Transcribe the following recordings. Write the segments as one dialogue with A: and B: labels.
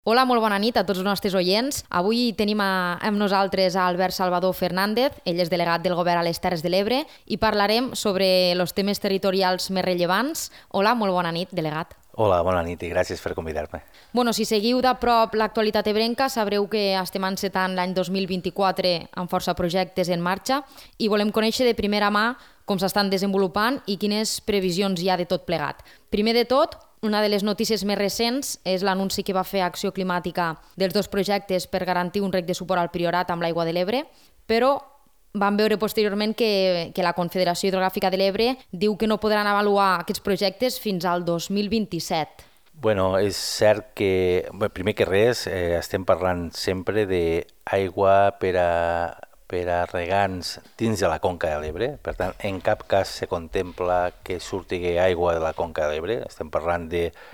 A: Hola, molt bona nit a tots els nostres oients. Avui tenim amb nosaltres a Albert Salvador Fernández, ell és delegat del Govern a les Terres de l'Ebre, i parlarem sobre els temes territorials més rellevants. Hola, molt bona nit, delegat.
B: Hola, bona nit i gràcies per convidar-me.
A: Si seguiu de prop l'actualitat ebrenca, sabreu que estem encetant l'any 2024 amb força projectes en marxa i volem conèixer de primera mà com s'estan desenvolupant i quines previsions hi ha de tot plegat. Primer de tot, una de les notícies més recents és l'anunci que va fer Acció Climàtica dels dos projectes per garantir un rec de suport al Priorat amb l'aigua de l'Ebre, però vam veure posteriorment que la Confederació Hidrogràfica de l'Ebre diu que no podran avaluar aquests projectes fins al 2027.
B: És cert que, primer que res, estem parlant sempre d'aigua per a regants dins de la Conca de l'Ebre. Per tant, en cap cas se contempla que surti aigua de la Conca de l'Ebre. Estem parlant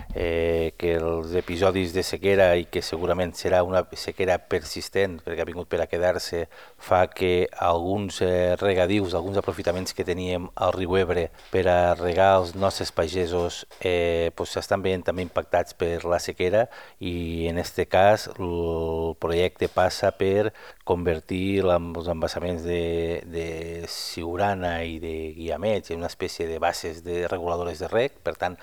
B: que els episodis de sequera, i que segurament serà una sequera persistent perquè ha vingut per a quedar-se, fa que alguns regadius, alguns aprofitaments que teníem al riu Ebre per a regar els nostres pagesos s'estan veient també impactats per la sequera, i en aquest cas el projecte passa per convertir els embassaments de Siurana i de Guiamets en una espècie de bases reguladores de reg. Per tant,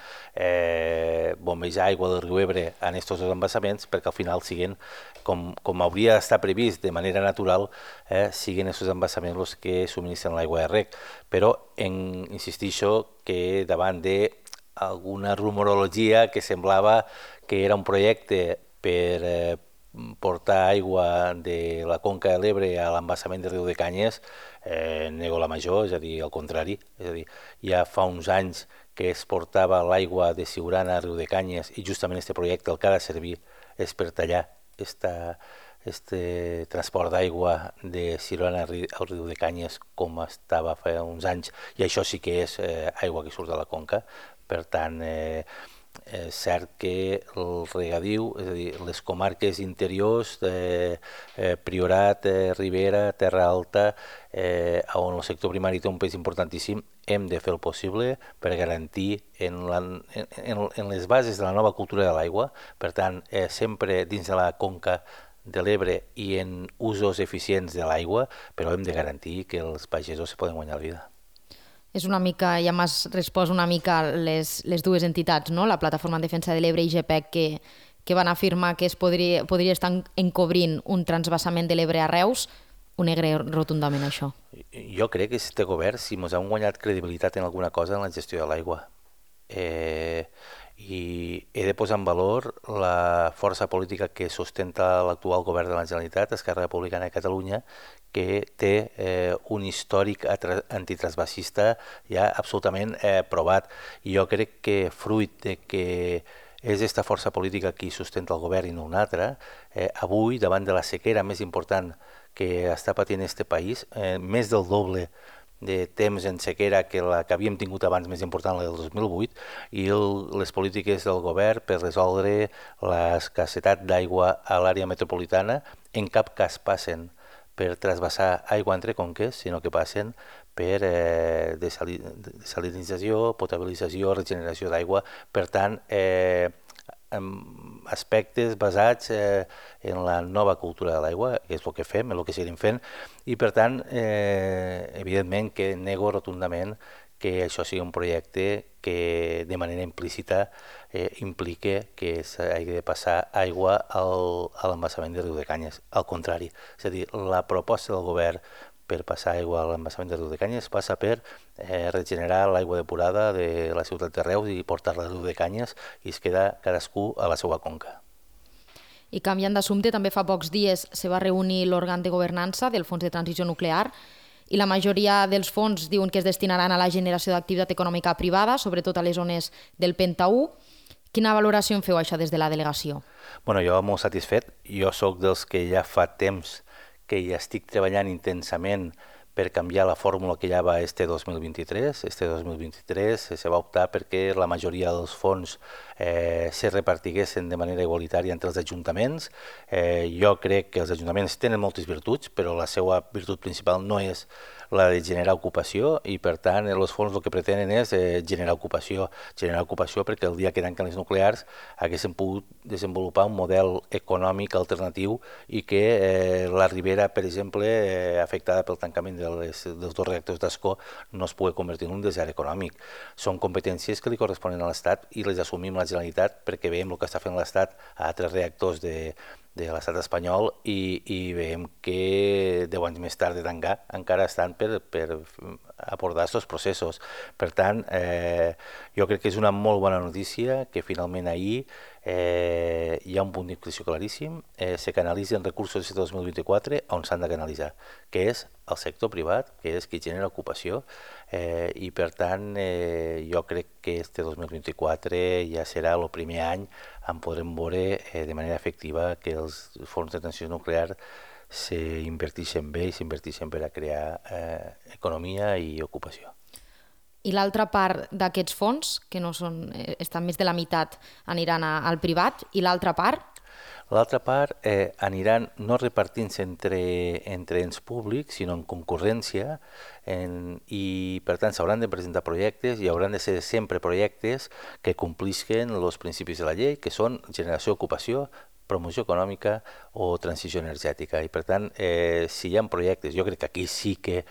B: bombejar aigua del riu Ebre en aquests dos embassaments perquè al final siguin, com hauria d'estar previst de manera natural, siguin aquests embassaments els que subministren l'aigua de reg. Però insistixo que davant d'alguna rumorologia que semblava que era un projecte per portar aigua de la Conca de l'Ebre a l'embassament de Riudecanyes, nego la major, és a dir, al contrari. És a dir, ja fa uns anys que es portava l'aigua de Siurana a Riudecanyes i justament aquest projecte el que ha de servir és per tallar este transport d'aigua de Siurana al Riudecanyes com estava fa uns anys, i això sí que és aigua que surt de la conca. Per tant, és cert que el regadiu, és a dir, les comarques interiors, Priorat, Ribera, Terra Alta, on el sector primari té un pes importantíssim, hem de fer el possible per garantir en les bases de la nova cultura de l'aigua. Per tant, sempre dins de la conca de l'Ebre i en usos eficients de l'aigua, però hem de garantir que els pagesos se poden guanyar la vida.
A: És una mica, ja m'has respost una mica les dues entitats, no? La Plataforma en Defensa de l'Ebre i GPEC, que van afirmar que es podria estar encobrint un transvasament de l'Ebre a Reus. Ho negré rotundament, això.
B: Jo crec que este govern, si ens hem guanyat credibilitat en alguna cosa, en la gestió de l'aigua. I he de posar en valor la força política que sustenta l'actual govern de la Generalitat, Esquerra Republicana de Catalunya, que té un històric antitransvasista ja absolutament provat. I jo crec que fruit de que és aquesta força política qui sustenta el govern i no una altra, avui, davant de la sequera més important que està patint este país, més del doble de temps en sequera que la que havíem tingut abans, més important, la del 2008, i les polítiques del govern per resoldre l'escassetat d'aigua a l'àrea metropolitana en cap cas passen per trasbassar aigua entre conques, sinó que passen per desalinització, potabilització, regeneració d'aigua. Per tant, aspectes basats en la nova cultura de l'aigua, que és el que fem, el que seguim fent, i per tant, evidentment que nego rotundament que això sigui un projecte que de manera implícita implique que s'hagi de passar aigua a l'embassament de Riudecanyes. Al contrari, és a dir, la proposta del govern per passar aigua a l'embassament de Riudecanyes passa per regenerar l'aigua depurada de la ciutat de Reus i portar-la a Riudecanyes, i es queda cadascú a la seva conca.
A: I canviant d'assumpte, també fa pocs dies se va reunir l'òrgan de governança del Fons de Transició Nuclear i la majoria dels fons diuen que es destinaran a la generació d'activitat econòmica privada, sobretot a les zones del Penta 1. Quina valoració en feu això des de la delegació?
B: Jo molt satisfet. Jo sóc dels que ja fa temps que hi estic treballant intensament per canviar la fórmula que ja va este 2023. Este 2023 se va optar perquè la majoria dels fons se repartiguessin de manera igualitària entre els ajuntaments. Jo crec que els ajuntaments tenen moltes virtuts, però la seva virtut principal no és la de generar ocupació i per tant els fons el que pretenen és generar ocupació perquè el dia que tanquen les nuclears haguessin pogut desenvolupar un model econòmic alternatiu i que la Ribera, per exemple, afectada pel tancament dels dos reactors d'Ascó, no es pugui convertir en un desert econòmic. Són competències que li corresponen a l'Estat i les assumim la Generalitat perquè veiem el que està fent l'Estat a altres reactors de l'estat espanyol i veiem que 10 anys més tard de tancar encara estan per abordar aquests processos. Per tant, jo crec que és una molt bona notícia que finalment ahir hi ha un punt d'inflexió claríssim, se canalitzen recursos des de 2024 on s'han de canalitzar, que és el sector privat, que és qui genera ocupació, i per tant jo crec que este 2024 ja serà el primer any on podrem veure de manera efectiva que els fons de transició nuclear s'inverteixen bé i s'inverteixen per a crear economia i ocupació.
A: I l'altra part d'aquests fons, que no són, estan més de la meitat, aniran al privat, i l'altra part?
B: L'altra part aniran no repartint-se entre ens públics, sinó en concurrència, i per tant s'hauran de presentar projectes i hauran de ser sempre projectes que complisquen els principis de la llei, que són generació d'ocupació, promoció econòmica o transició energètica. I per tant, si hi ha projectes, jo crec que aquí sí que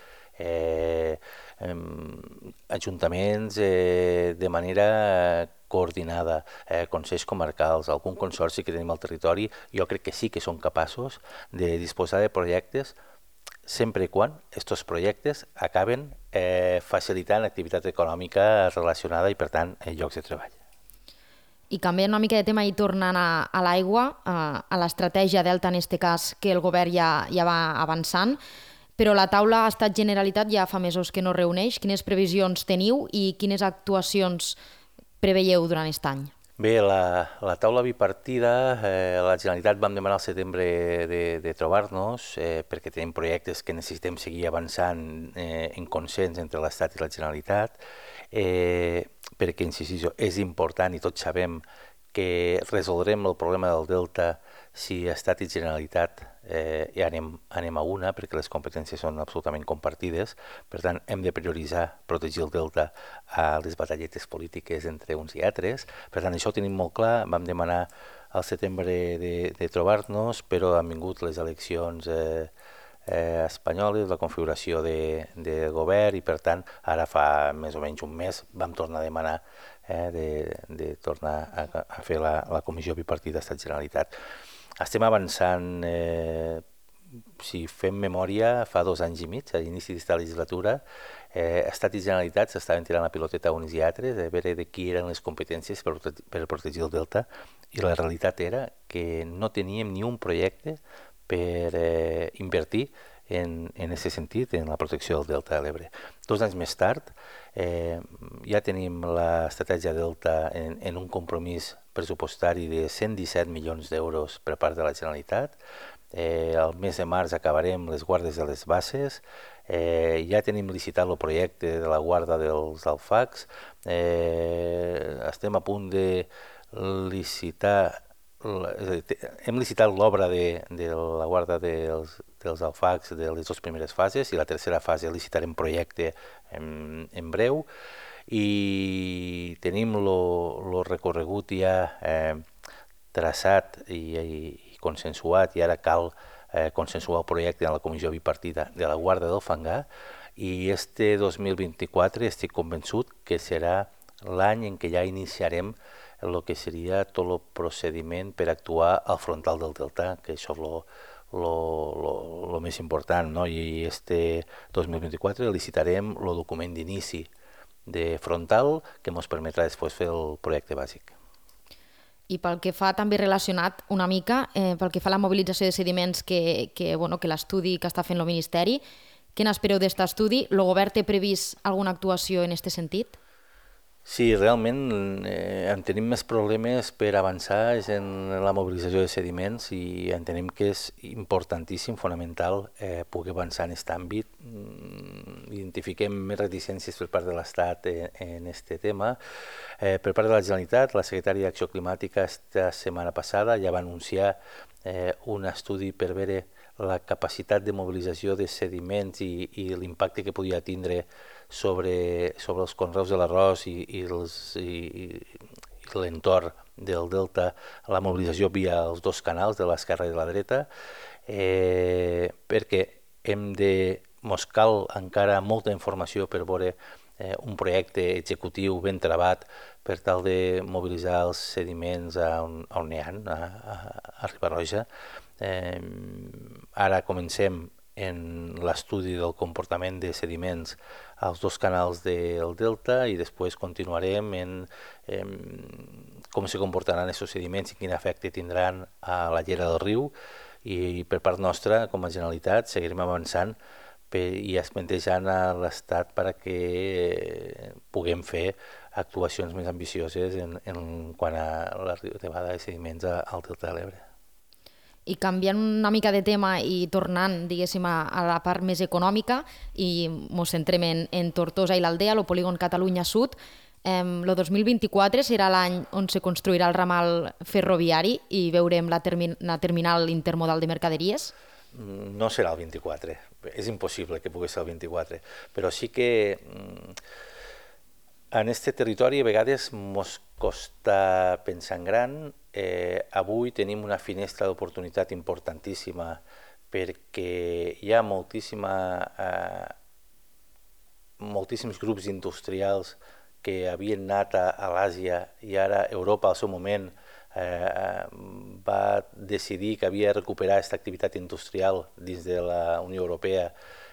B: ajuntaments de manera coordinada, consells comarcals, algun consorci que tenim al territori, jo crec que sí que són capaços de disposar de projectes sempre i quan aquests projectes acaben facilitant activitat econòmica relacionada i, per tant, llocs de treball.
A: I canviant una mica de tema i tornant a l'aigua, a l'estratègia Delta en aquest cas, que el govern ja va avançant, però la taula Estat Generalitat ja fa mesos que no reuneix. Quines previsions teniu i quines actuacions preveieu durant aquest any?
B: Bé, la taula bipartida, la Generalitat vam demanar al setembre de trobar-nos perquè tenim projectes que necessitem seguir avançant en consens entre l'Estat i la Generalitat, perquè, insistixo, és important i tots sabem que resoldrem el problema del Delta si Estat i Generalitat anem a una, perquè les competències són absolutament compartides. Per tant, hem de prioritzar protegir el Delta a les batalletes polítiques entre uns i altres. Per tant, això ho tenim molt clar. Vam demanar al setembre de trobar-nos, però han vingut les eleccions espanyoles, la configuració de govern, i per tant, ara fa més o menys un mes vam tornar a demanar de tornar a fer la comissió bipartida Estat-Generalitat. Estem avançant, si fem memòria, fa 2 anys i mig, a l'inici d'esta legislatura, Estat i Generalitat s'estaven tirant la piloteta uns i altres, a veure de qui eren les competències per protegir el Delta, i la realitat era que no teníem ni un projecte per invertir en aquest sentit, en la protecció del Delta de l'Ebre. 2 anys més tard ja tenim l'estratègia Delta en un compromís pressupostari de 117 milions d'euros per part de la Generalitat. El mes de març acabarem les guardes de les basses, ja tenim licitat el projecte de la guarda dels alfacs, estem a punt de licitar, hem licitat l'obra de la guarda dels alfacs de les 2 primeres fases i la tercera fase licitarem projecte en breu, i tenim el recorregut ja traçat i consensuat, i ara cal consensuar el projecte en la comissió bipartida de la guarda del fangar, i este 2024 estic convençut que serà l'any en què ja iniciarem el que seria tot el procediment per actuar al frontal del Delta, que això és el més important, no? I este 2024 licitarem el document d'inici de frontal que ens permetrà després fer el projecte bàsic.
A: I pel que fa també relacionat una mica, pel que fa a la mobilització de sediments que l'estudi que està fent el Ministeri, què n'espereu d'aquest estudi? El govern té previst alguna actuació en aquest sentit?
B: Sí, realment en tenim més problemes per avançar és en la mobilització de sediments i entenem que és importantíssim, fonamental, poder avançar en aquest àmbit. Identifiquem més reticències per part de l'Estat en aquest tema. Per part de la Generalitat, la secretària d'Acció Climàtica esta setmana passada ja va anunciar un estudi per veure la capacitat de mobilització de sediments i l'impacte que podia tindre sobre els conreus de l'arròs i l'entorn del delta, la mobilització via els dos canals, de l'esquerra i de la dreta, perquè mos cal encara molta informació per veure un projecte executiu ben trebat per tal de mobilitzar els sediments on n'hi ha, a Riba-roja. Ara comencem en l'estudi del comportament de sediments als dos canals del delta i després continuarem en com se comportaran aquests sediments i quin efecte tindran a la llera del riu i per part nostra, com a Generalitat, seguirem avançant i esmentejant a l'Estat perquè puguem fer actuacions més ambicioses en quant a l'arribada de sediments al delta de l'Ebre.
A: I canviant una mica de tema i tornant, diguéssim, a la part més econòmica i ens centrem en Tortosa i l'Aldea, el polígon Catalunya Sud, el 2024 serà l'any on se construirà el ramal ferroviari i veurem la terminal intermodal de mercaderies?
B: No serà el 24, és impossible que pugui ser el 24, però sí que en aquest territori a vegades ens costa pensar en gran. Avui tenim una finestra d'oportunitat importantíssima perquè hi ha moltíssims grups industrials que havien anat a l'Àsia i ara Europa al seu moment va decidir que havia de recuperar aquesta activitat industrial dins de la Unió Europea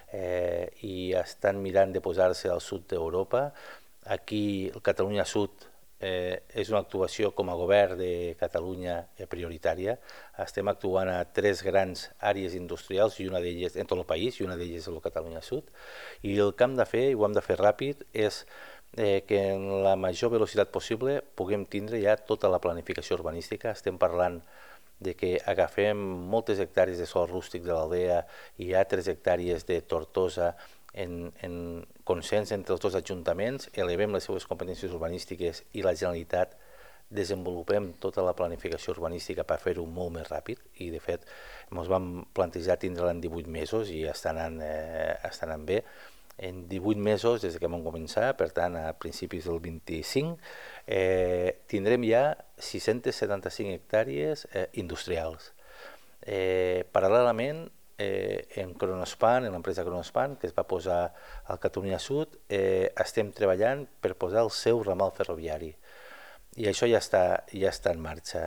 B: i estan mirant de posar-se al sud d'Europa. Aquí, el Catalunya Sud, és una actuació com a govern de Catalunya prioritària. Estem actuant a 3 grans àrees industrials, i una d'elles en tot el país, i una d'elles és el Catalunya Sud. I el que hem de fer, i ho hem de fer ràpid, és que en la major velocitat possible puguem tindre ja tota la planificació urbanística. Estem parlant de que agafem moltes hectàrees de sòl rústic de l'Aldea i hi ha 3 hectàrees de Tortosa en consens entre els dos ajuntaments, elevem les seves competències urbanístiques i la Generalitat desenvolupem tota la planificació urbanística per fer-ho molt més ràpid i de fet ens vam plantejar tindre-la en 18 mesos i està anant bé. En 18 mesos des que vam començar, per tant a principis del 25, tindrem ja 675 hectàrees industrials. Paral·lelament, en Kronospan, en l'empresa Kronospan, que es va posar al Catalunya Sud, estem treballant per posar el seu ramal ferroviari. I això ja està en marxa.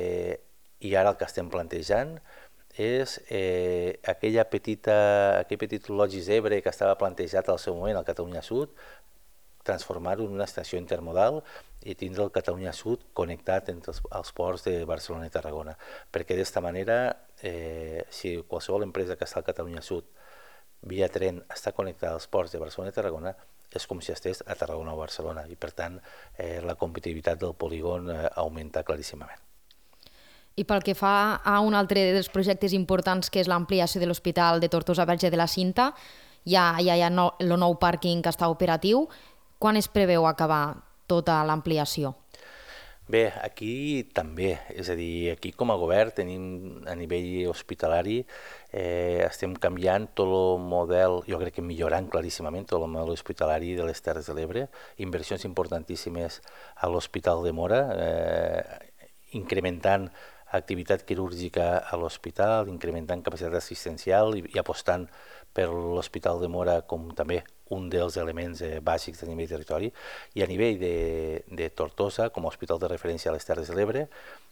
B: I ara el que estem plantejant és aquell petit logis Ebre que estava plantejat al seu moment al Catalunya Sud, transformar-ho en una estació intermodal i tindre el Catalunya Sud connectat entre els ports de Barcelona i Tarragona, perquè d'esta manera, si qualsevol empresa que està al Catalunya Sud via tren està connectada als ports de Barcelona i Tarragona, és com si estigués a Tarragona o Barcelona, i per tant la competitivitat del polígon augmenta claríssimament.
A: I pel que fa a un altre dels projectes importants, que és l'ampliació de l'Hospital de Tortosa Verge de la Cinta, ja hi ha el nou pàrquing que està operatiu. Quan es preveu acabar tota l'ampliació?
B: Bé, aquí també, és a dir, aquí com a govern tenim a nivell hospitalari, estem canviant tot el model, jo crec que millorant claríssimament tot el model hospitalari de les Terres de l'Ebre, inversions importantíssimes a l'Hospital de Móra, incrementant activitat quirúrgica a l'hospital, incrementant capacitat assistencial i apostant per l'Hospital de Móra com també un dels elements bàsics a nivell de territori, i a nivell de Tortosa, com a hospital de referència a les Terres de l'Ebre,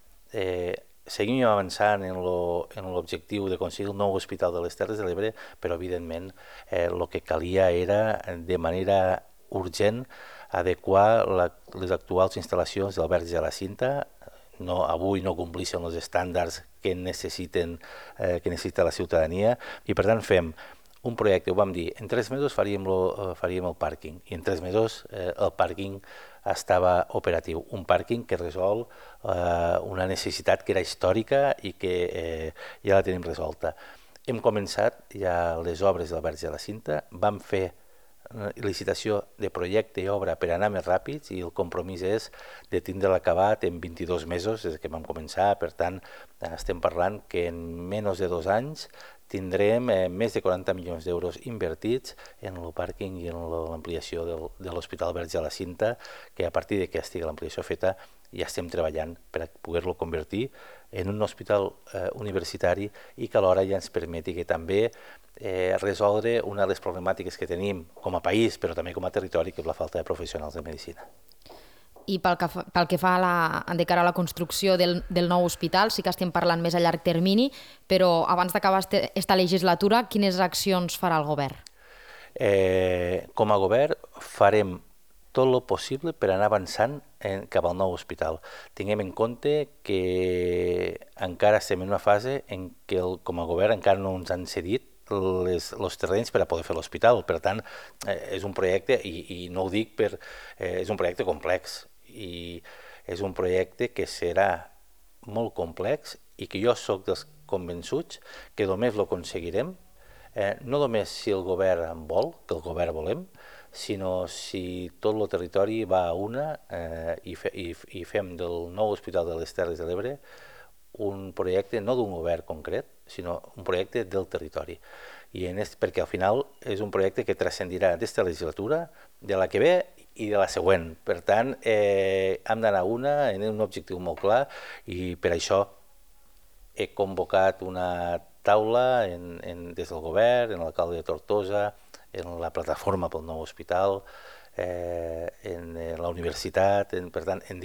B: seguim avançant en l'objectiu d'aconseguir el nou hospital de les Terres de l'Ebre, però evidentment el que calia era de manera urgent adequar les actuals instal·lacions del Verge de la Cinta. Avui no compleixen els estàndards que necessita la ciutadania i per tant fem un projecte, ho vam dir, en 3 mesos faríem el pàrquing i en 3 mesos el pàrquing estava operatiu. Un pàrquing que resol una necessitat que era històrica i que ja la tenim resolta. Hem començat ja les obres del Verge de la Cinta, vam fer licitació de projecte i obra per anar més ràpids i el compromís és de tindre l'acabat en 22 mesos des que vam començar. Per tant, estem parlant que en menys de 2 anys tindrem més de 40 milions d'euros invertits en el pàrquing i en l'ampliació de l'Hospital Verge de la Cinta, que a partir de que estigui l'ampliació feta ja estem treballant per a poder-lo convertir en un hospital universitari i que alhora ja ens permeti que també resoldre una de les problemàtiques que tenim com a país, però també com a territori, que és la falta de professionals de medicina.
A: I pel que fa de cara a la construcció del nou hospital, sí que estem parlant més a llarg termini, però abans d'acabar esta legislatura, quines accions farà el govern?
B: Com a govern farem tot el possible per anar avançant cap al nou hospital. Tinguem en compte que encara estem en una fase en què com a govern encara no ens han cedit els terrenys per a poder fer l'hospital. Per tant, és un projecte, i no ho dic és un projecte complex, i és un projecte que serà molt complex i que jo sóc dels convençuts que només l'aconseguirem, no només si el govern en vol, que el govern volem, sinó si tot el territori va a una i fem del nou Hospital de les Terres de l'Ebre un projecte no d'un govern concret, sinó un projecte del territori. Perquè al final és un projecte que transcendirà d'esta legislatura, de la que ve i de la següent. Per tant, hem d'anar en un objectiu molt clar i per això he convocat una taula des del govern, en l'alcalde de Tortosa, en la plataforma pel nou hospital, en la universitat, per tant, en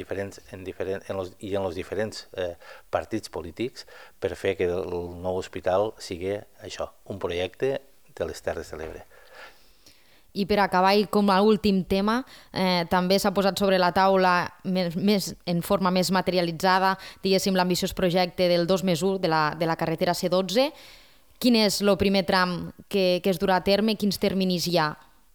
B: els diferents partits polítics per fer que el nou hospital sigui això, un projecte de les Terres de l'Ebre.
A: I per acabar, i com a últim tema, també s'ha posat sobre la taula en forma més materialitzada, diguéssim, l'ambiciós projecte del 2+1 de la carretera C12. Quin és el primer tram que es durà a terme i quins terminis hi ha?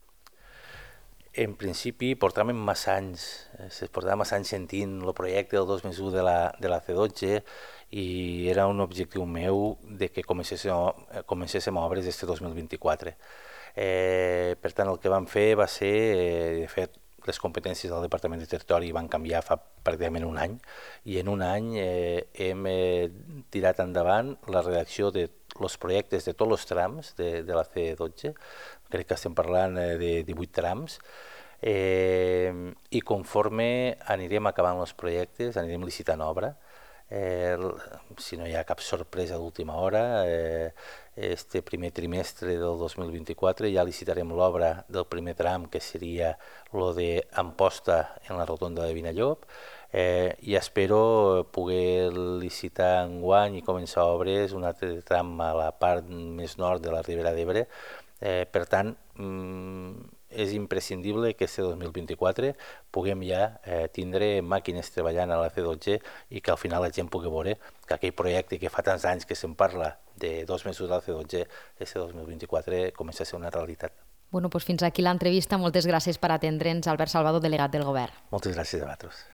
B: En principi portàvem massa anys sentint el projecte del 2+1 de la C12 i era un objectiu meu de que comencéssim obres este 2024. Per tant, el que vam fer va ser, de fet, les competències del Departament de Territori van canviar fa pràcticament un any i en un any hem tirat endavant la redacció de els projectes de tots els trams de la C12, crec que estem parlant de 18 trams, i conforme anirem acabant els projectes, anirem licitant obra. Si no hi ha cap sorpresa d'última hora, este primer trimestre del 2024 ja licitarem l'obra del primer tram, que seria el d'Amposta en la rotonda de Vinallop, i espero poder licitar enguany i començar obres un altre tram a la part més nord de la Ribera d'Ebre. Per tant, és imprescindible que este 2024 puguem ja tindre màquines treballant a la C12 i que al final la gent pugui veure que aquell projecte que fa tants anys que se'n parla de 2+1 de la C12, este 2024 comença a ser una realitat.
A: Bueno, doncs fins aquí l'entrevista. Moltes gràcies per atendre'ns, Albert Salvador, delegat del Govern.
B: Moltes gràcies a vosaltres.